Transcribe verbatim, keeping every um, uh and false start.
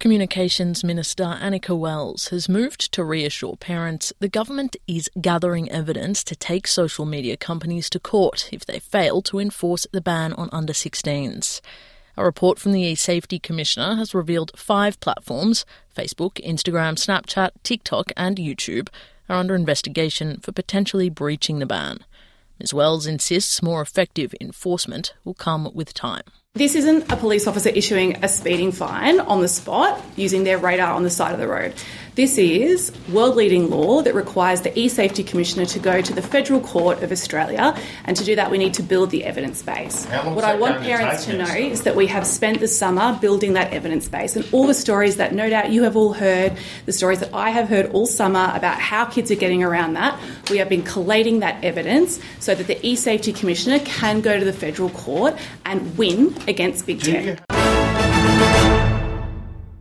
Communications Minister Annika Wells has moved to reassure parents the government is gathering evidence to take social media companies to court if they fail to enforce the ban on under sixteens. A report from the eSafety Commissioner has revealed five platforms – Facebook, Instagram, Snapchat, TikTok and YouTube – are under investigation for potentially breaching the ban. Miz Wells insists more effective enforcement will come with time. This isn't a police officer issuing a speeding fine on the spot using their radar on the side of the road. This is world-leading law that requires the eSafety Commissioner to go to the Federal Court of Australia, and to do that we need to build the evidence base. What I want parents to know is that we have spent the summer building that evidence base, and all the stories that no doubt you have all heard, the stories that I have heard all summer about how kids are getting around that, we have been collating that evidence so that the eSafety Commissioner can go to the Federal Court and win against Big Tech.